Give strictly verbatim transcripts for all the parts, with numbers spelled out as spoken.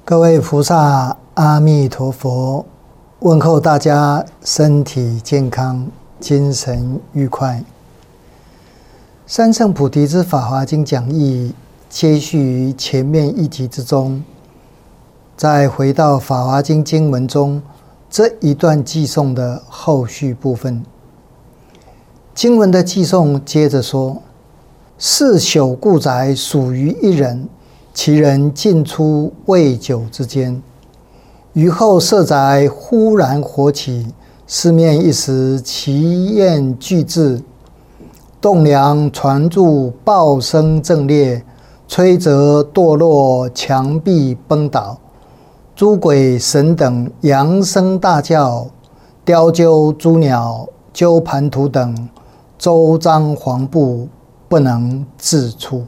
各位菩萨，阿弥陀佛！问候大家身体健康，精神愉快。三圣菩提之法华经讲义接续于前面一集之中，再回到法华经经文中这一段偈颂的后续部分。经文的偈颂接着说：四宿故宅属于一人，其人进出未久之间。于后舍宅忽然火起，四面一时其焰俱至，栋梁传柱，爆声震裂，摧折堕落，墙壁崩倒。诸鬼神等扬声大叫，雕鹫诸鸟，鸠盘荼等，周张黄布，不能自出。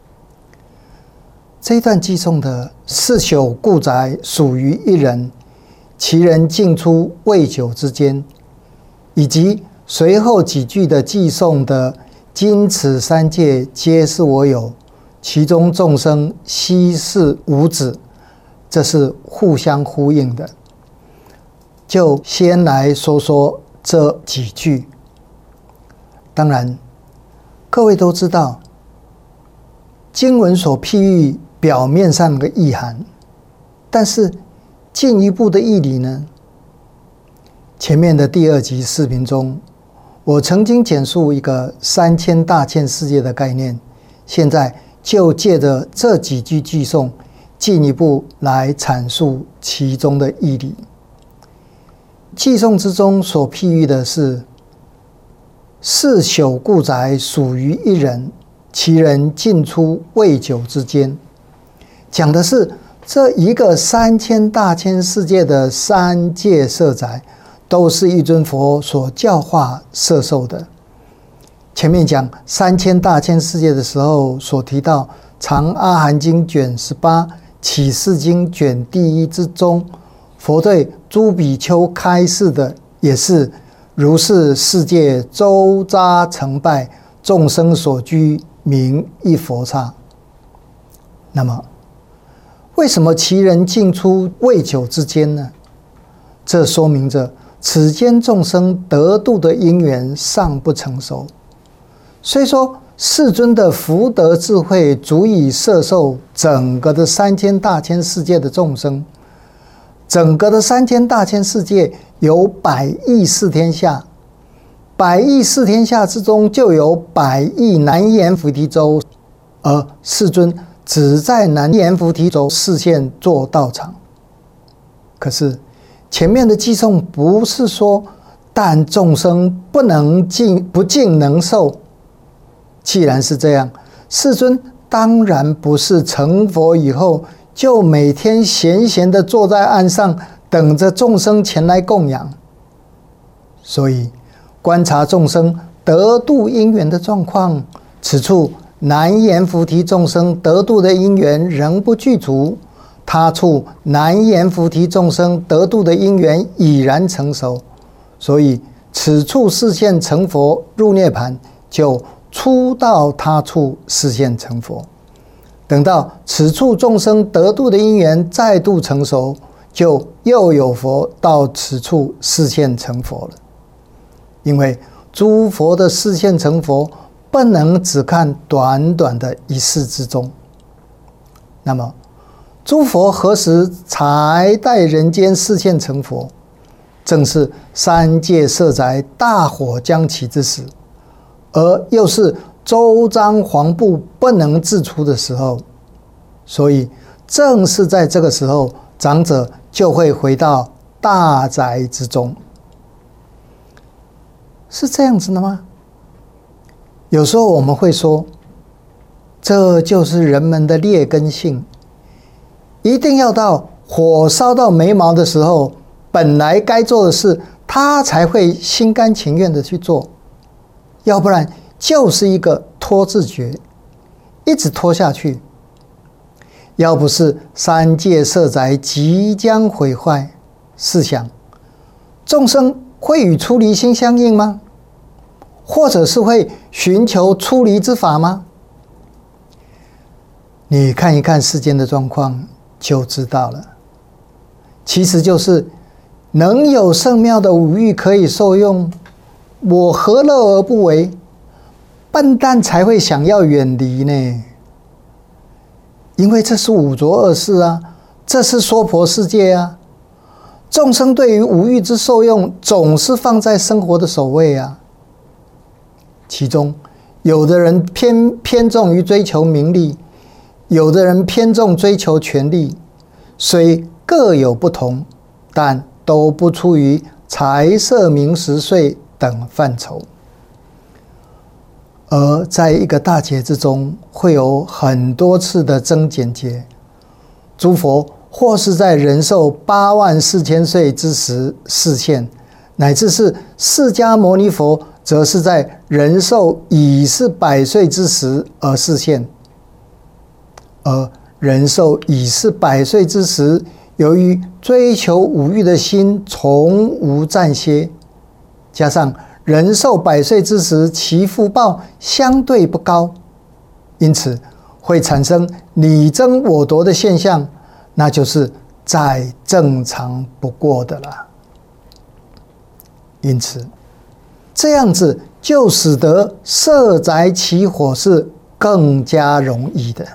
这一段偈颂的四宿故宅属于一人，其人进出未久之间，以及随后几句的偈颂的今此三界皆是我有，其中众生悉是无子，这是互相呼应的。就先来说说这几句。当然各位都知道经文所譬喻表面上的意涵，但是进一步的义理呢？前面的第二集视频中，我曾经简述一个三千大千世界的概念，现在就借着这几句偈颂进一步来阐述其中的义理。偈颂之中所譬喻的是四宿故宅属于一人，其人进出未久之间，讲的是这一个三千大千世界的三界舍宅都是一尊佛所教化摄受的。前面讲三千大千世界的时候所提到《长阿含经》卷十八、《启示经》卷第一之中，佛对诸比丘开示的也是如是世界周匝成拜，众生所居名一佛刹。那么为什么其人进出未久之间呢？这说明着此间众生得度的因缘尚不成熟。虽说世尊的福德智慧足以摄受整个的三千大千世界的众生，整个的三千大千世界有百亿四天下，百亿四天下之中就有百亿南阎浮提洲，而世尊只在南阎浮提洲示现做道场。可是前面的偈颂不是说但众生不能尽不尽能受。既然是这样，世尊当然不是成佛以后就每天闲闲的坐在岸上等着众生前来供养。所以观察众生得度因缘的状况，此处南阎浮提众生得度的因缘仍不具足，他处南阎浮提众生得度的因缘已然成熟，所以此处示现成佛入涅槃，就出到他处示现成佛。等到此处众生得度的因缘再度成熟，就又有佛到此处示现成佛了。因为诸佛的示现成佛不能只看短短的一世之中。那么诸佛何时才在人间示现成佛？正是三界舍宅大火将起之时，而又是周张黄布不能自出的时候。所以正是在这个时候，长者就会回到大宅之中。是这样子的吗？有时候我们会说，这就是人们的劣根性，一定要到火烧到眉毛的时候，本来该做的事他才会心甘情愿的去做，要不然就是一个拖字诀，一直拖下去。要不是三界舍宅即将毁坏，试想众生会与出离心相应吗？或者是会寻求出离之法吗？你看一看世间的状况， 就知道了。其实就是能有圣妙的五欲可以受用，我何乐而不为？笨蛋才会想要远离呢，因为这是五浊恶世啊，这是娑婆世界啊。众生对于五欲之受用，总是放在生活的首位啊。其中，有的人偏偏重于追求名利，有的人偏重追求权力，虽各有不同，但都不出于财色名食睡等范畴。而在一个大劫之中，会有很多次的增减劫。诸佛或是在人寿八万四千岁之时示现，乃至是释迦牟尼佛，则是在人寿已是百岁之时而示现。而人寿已是百岁之时，由于追求五欲的心从无暂歇，加上人寿百岁之时，其福报相对不高，因此会产生你争我夺的现象，那就是再正常不过的了。因此，这样子就使得设宅起火是更加容易的。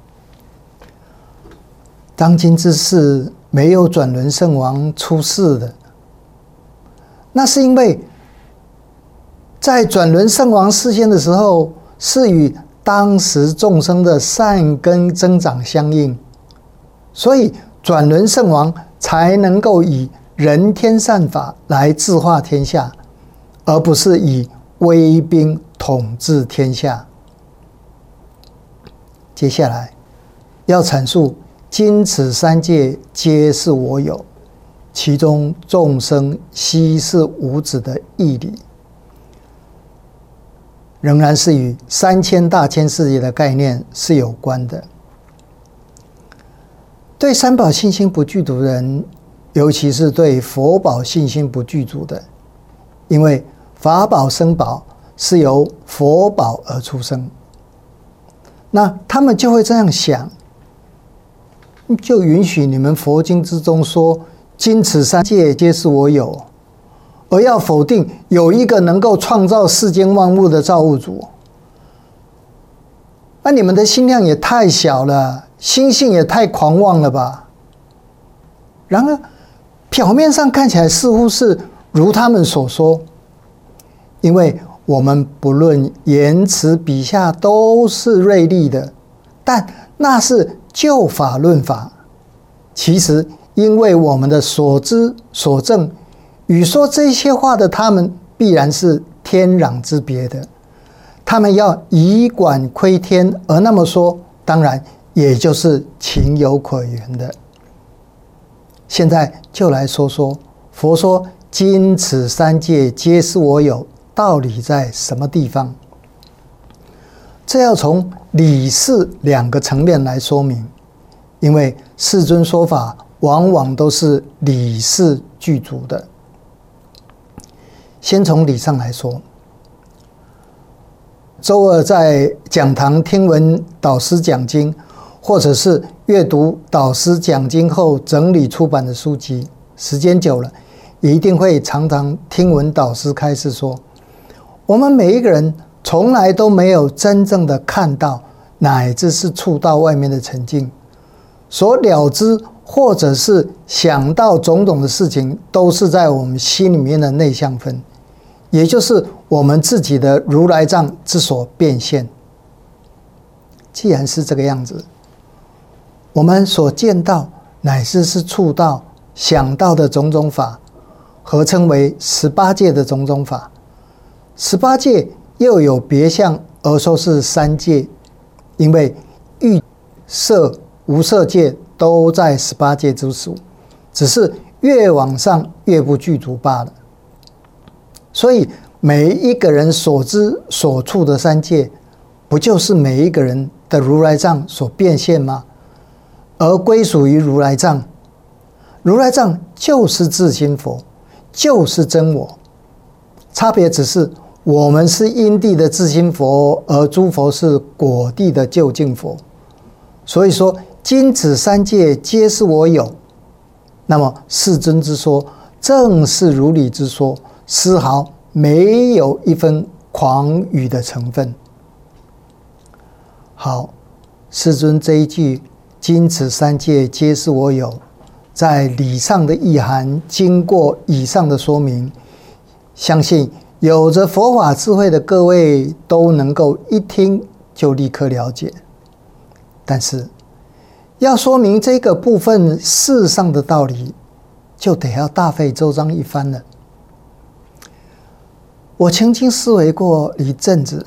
当今之世没有转轮圣王出世的，那是因为在转轮圣王示现的时候，是与当时众生的善根增长相应，所以转轮圣王才能够以人天善法来治化天下，而不是以威兵统治天下。接下来要阐述今此三界皆是我有，其中众生悉是无子的义理，仍然是与三千大千世界的概念是有关的。对三宝信心不具足的人，尤其是对佛宝信心不具足的，因为法宝僧宝是由佛宝而出生，那他们就会这样想，就允许你们佛经之中说今此三界皆是我有，而要否定有一个能够创造世间万物的造物主。那你们的心量也太小了，心性也太狂妄了吧。然而表面上看起来似乎是如他们所说，因为我们不论言辞笔下都是锐利的，但那是就法论法。其实因为我们的所知所证与说这些话的他们必然是天壤之别的，他们要以管窥天而那么说，当然也就是情有可原的。现在就来说说佛说今此三界皆是我有，道理在什么地方？这要从理事两个层面来说明，因为世尊说法往往都是理事具足的。先从理上来说，周二在讲堂听闻导师讲经，或者是阅读导师讲经后整理出版的书籍，时间久了，一定会常常听闻导师开示说，我们每一个人从来都没有真正的看到，乃至是触到外面的沉境，所了知或者是想到种种的事情，都是在我们心里面的内相分，也就是我们自己的如来藏之所变现。既然是这个样子，我们所见到乃至是触到想到的种种法，合称为十八界的种种法。十八界又有别相而说是三界，因为欲色无色界都在十八界之属，只是越往上越不具足罢了。所以每一个人所知所处的三界，不就是每一个人的如来藏所变现吗？而归属于如来藏，如来藏就是自心佛，就是真我，差别只是我们是因地的自心佛，而诸佛是果地的究竟佛。所以说今此三界皆是我有，那么世尊之说正是如理之说，丝毫没有一分诳语的成分。好，世尊这一句今此三界皆是我有，在理上的意涵经过以上的说明，相信有着佛法智慧的各位都能够一听就立刻了解。但是要说明这个部分事上的道理，就得要大费周章一番了。我曾经思维过一阵子，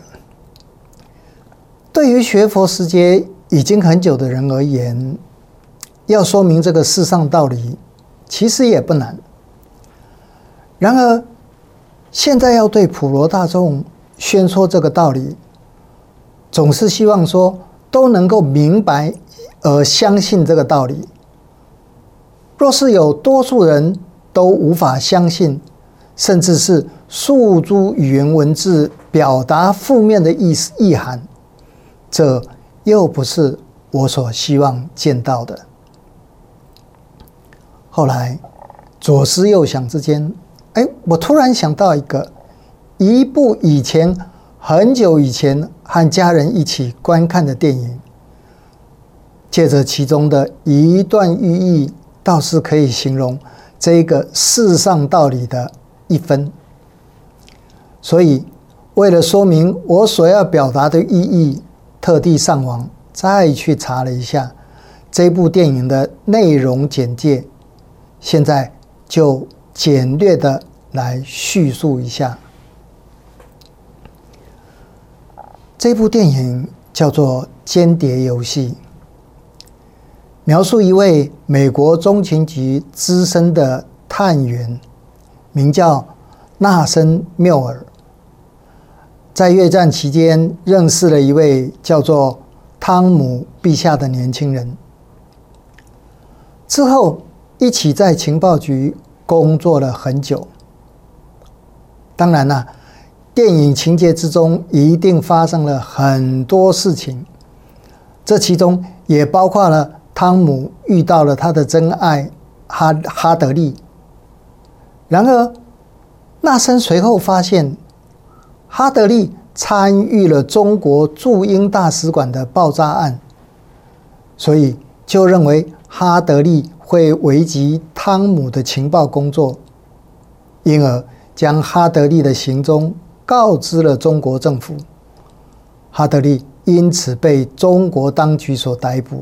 对于学佛时节已经很久的人而言，要说明这个世上道理其实也不难。然而现在要对普罗大众宣说这个道理，总是希望说都能够明白而相信这个道理。若是有多数人都无法相信，甚至是诉诸语言文字表达负面的意思意涵，这又不是我所希望见到的。后来左思右想之间，哎，我突然想到一个一部以前很久以前和家人一起观看的电影，借着其中的一段寓意，倒是可以形容这个世上道理的一分。所以为了说明我所要表达的意义，特地上网再去查了一下这部电影的内容简介，现在就简略的来叙述一下。这部电影叫做《间谍游戏》，描述一位美国中情局资深的探员，名叫纳森·缪尔，在越战期间认识了一位叫做汤姆·陛下的年轻人，之后一起在情报局工作了很久。当然啦，电影情节之中一定发生了很多事情，这其中也包括了汤姆遇到了他的真爱哈哈德利。然而纳森随后发现哈德利参与了中国驻英大使馆的爆炸案，所以就认为哈德利会危及汤姆的情报工作，因而将哈德利的行踪告知了中国政府。哈德利因此被中国当局所逮捕。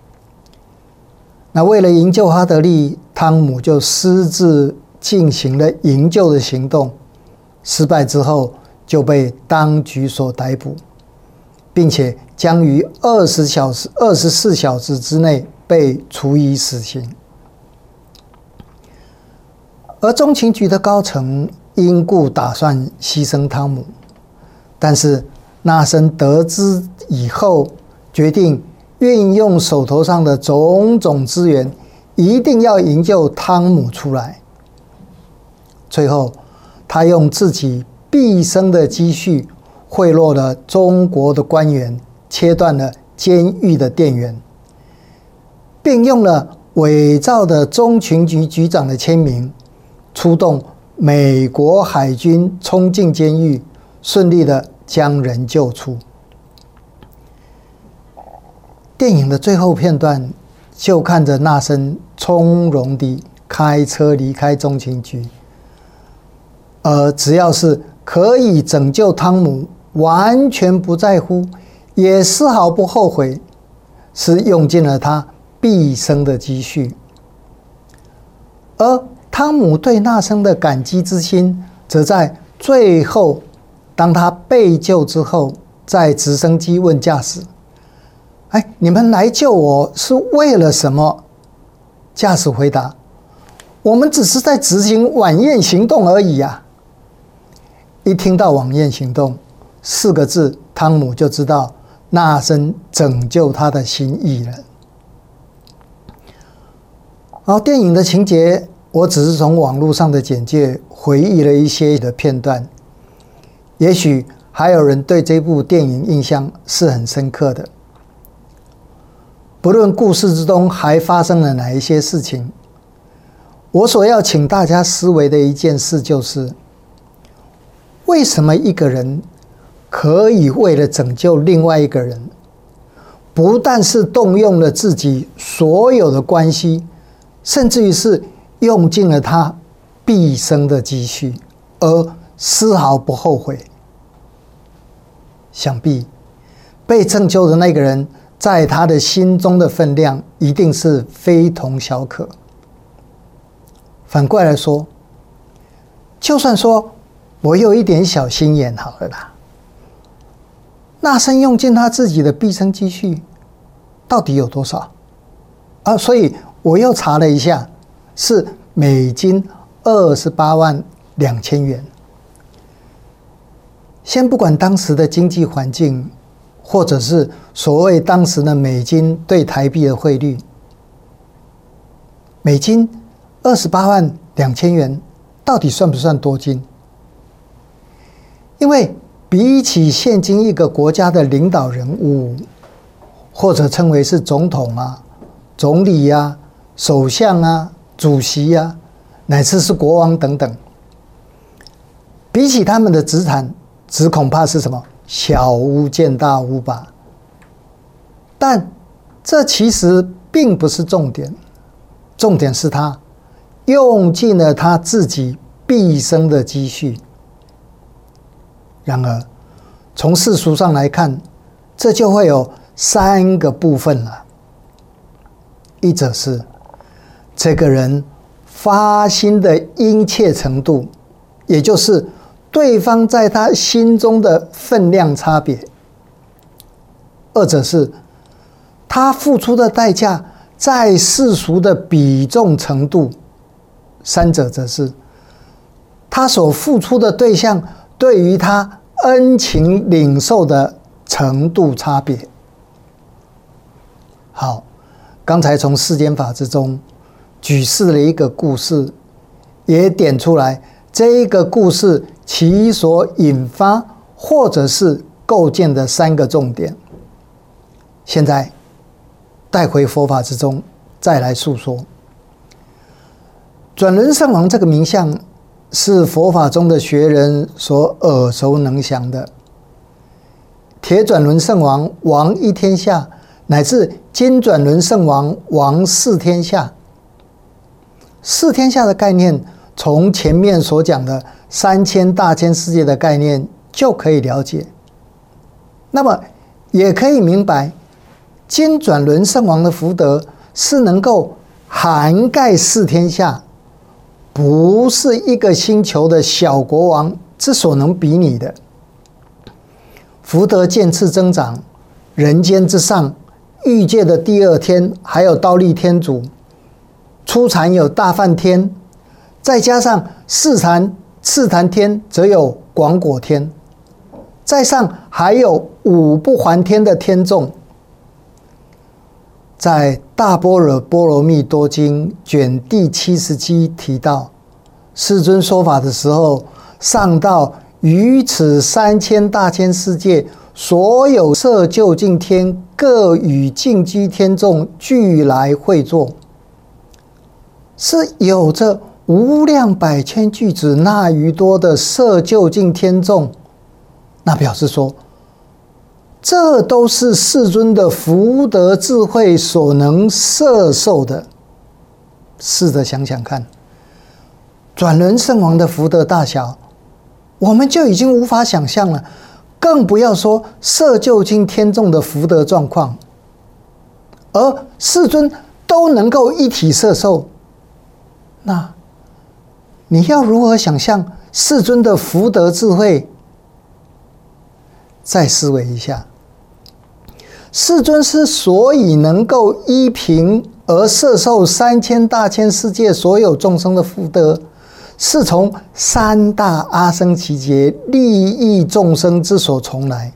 那为了营救哈德利，汤姆就私自进行了营救的行动，失败之后就被当局所逮捕，并且将于二十小时、二十四小时之内被处以死刑。而中情局的高层因故打算牺牲汤姆，但是纳森得知以后，决定运用手头上的种种资源，一定要营救汤姆出来。最后他用自己毕生的积蓄贿赂了中国的官员，切断了监狱的电源，并用了伪造的中情局局长的签名，出动美国海军冲进监狱，顺利的将人救出。电影的最后片段，就看着纳森从容地开车离开中情局，而只要是可以拯救汤姆，完全不在乎，也丝毫不后悔，是用尽了他毕生的积蓄。而汤姆对纳森的感激之心，则在最后，当他被救之后，在直升机问驾驶：“哎，你们来救我是为了什么？”驾驶回答：“我们只是在执行晚宴行动而已啊。”一听到晚宴行动四个字，汤姆就知道纳森拯救他的心意了。好，电影的情节我只是从网络上的简介回忆了一些的片段，也许还有人对这部电影印象是很深刻的。 不论故事之中还发生了哪一些事情，我所要请大家思维的一件事就是：为什么一个人可以为了拯救另外一个人，不但是动用了自己所有的关系，甚至于是用尽了他毕生的积蓄，而丝毫不后悔？想必被拯救的那个人在他的心中的分量一定是非同小可。反过来说，就算说我有一点小心眼好了啦，那生用尽他自己的毕生积蓄到底有多少啊？所以我又查了一下，是美金二十八万两千元。先不管当时的经济环境，或者是所谓当时的美金对台币的汇率，美金二十八万两千元到底算不算多金？因为比起现今一个国家的领导人物，或者称为是总统啊、总理啊、首相啊、主席啊，乃至是国王等等，比起他们的资产，只恐怕是什么小巫见大巫吧。但这其实并不是重点，重点是他用尽了他自己毕生的积蓄。然而从世俗上来看，这就会有三个部分了。一者是这个人发心的殷切程度，也就是对方在他心中的分量差别；二者是他付出的代价在世俗的比重程度；三者则是他所付出的对象对于他恩情领受的程度差别。好，刚才从世间法之中举示了一个故事，也点出来这一个故事其所引发或者是构建的三个重点。现在带回佛法之中再来述说。转轮圣王这个名相是佛法中的学人所耳熟能详的。铁转轮圣王王一天下，乃至金转轮圣王王四天下。四天下的概念，从前面所讲的三千大千世界的概念就可以了解。那么也可以明白，金转轮圣王的福德是能够涵盖四天下，不是一个星球的小国王之所能比拟的。福德渐次增长，人间之上，欲界的第二天还有忉利天主，初禅有大梵天，再加上四禅次禅天则有广果天，再上还有五不还天的天众。在《大般若波罗蜜多经》卷第七十七提到，世尊说法的时候，上到于此三千大千世界所有摄究竟天各与净居天众俱来会坐，是有着无量百千俱胝那余多的摄究竟天众。那表示说，这都是世尊的福德智慧所能摄受的。试着想想看，转轮圣王的福德大小，我们就已经无法想象了，更不要说摄究竟天众的福德状况。而世尊都能够一体摄受，那你要如何想象世尊的福德智慧？再思维一下，世尊之所以能够依凭而摄受三千大千世界所有众生的福德，是从三大阿僧祇劫利益众生之所从来。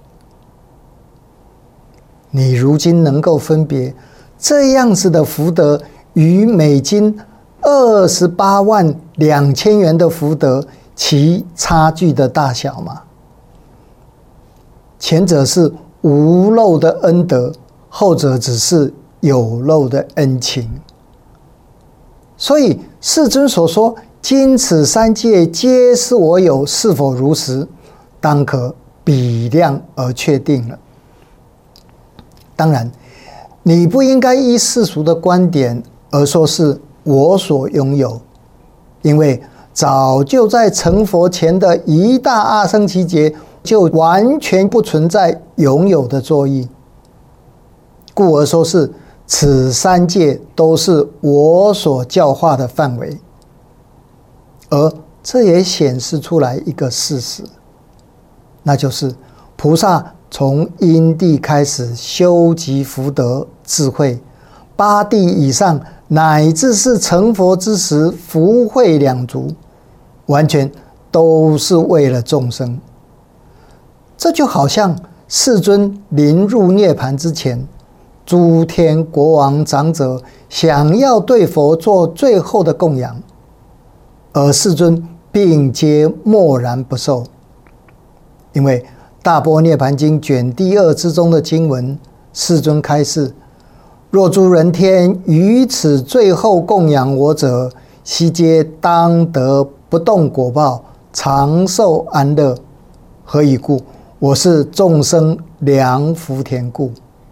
你如今能够分别这样子的福德与美金二十八万两千元的福德其差距的大小吗？前者是无漏的恩德， 后者只是有漏的恩情。所以世尊所说今此三界皆是我有，是否如实，当可比量而确定了。当然你不应该依世俗的观点而说是我所拥有，因为早就在成佛前的一大阿僧祇劫就完全不存在拥有的作意，故而说是此三界都是我所教化的范围。而这也显示出来一个事实，那就是菩萨从因地开始修集福德智慧，八地以上乃至是成佛之时福慧两足，完全都是为了众生。这就好像世尊临入涅槃之前，诸天国王长者想要对佛做最后的供养，而世尊并皆默然不受。因为大般涅槃经卷第二之中的经文，世尊开示：若诸人天于此最后供养我者，悉皆当得不动果报，长寿安乐。何以故？我是众生良福田故。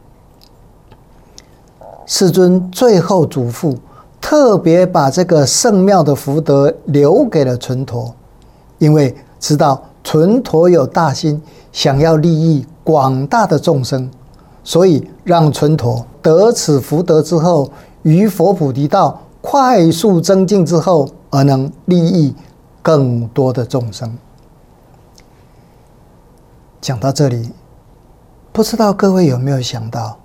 世尊最后嘱咐，特别把这个圣妙的福德留给了纯陀，因为知道纯陀有大心，想要利益广大的众生，所以让纯陀得此福德之后，于佛菩提道快速增进之后，而能利益更多的众生。讲到这里，不知道各位有没有想到，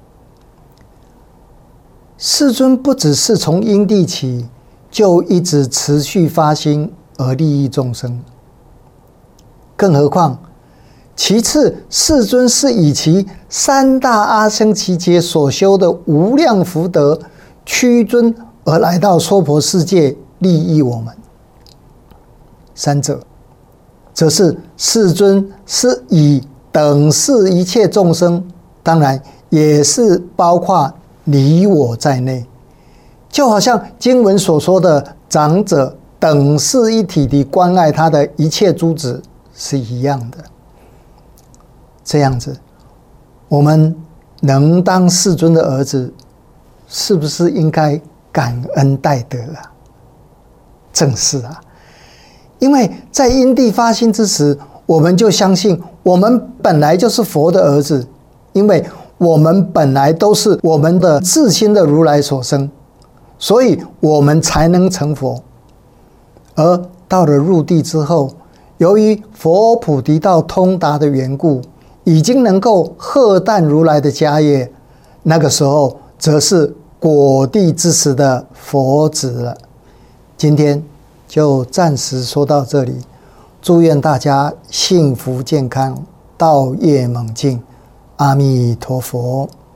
世尊不只是从因地起就一直持续发心而利益众生，更何况其次世尊是以其三大阿僧祇劫所修的无量福德屈尊而来到娑婆世界利益我们。三者则是世尊是以等视一切众生，当然也是包括你我在内，就好像经文所说的长者等视一体地关爱他的一切诸子是一样的。这样子，我们能当世尊的儿子，是不是应该感恩戴德啊？正是啊，因为在因地发心之时，我们就相信我们本来就是佛的儿子，因为我们本来都是我们的自心的如来所生，所以我们才能成佛。而到了入地之后，由于佛菩提道通达的缘故，已经能够荷担如来的家业，那个时候则是果地之时的佛子了。今天就暂时说到这里，祝愿大家幸福健康，道业猛进。阿弥陀佛。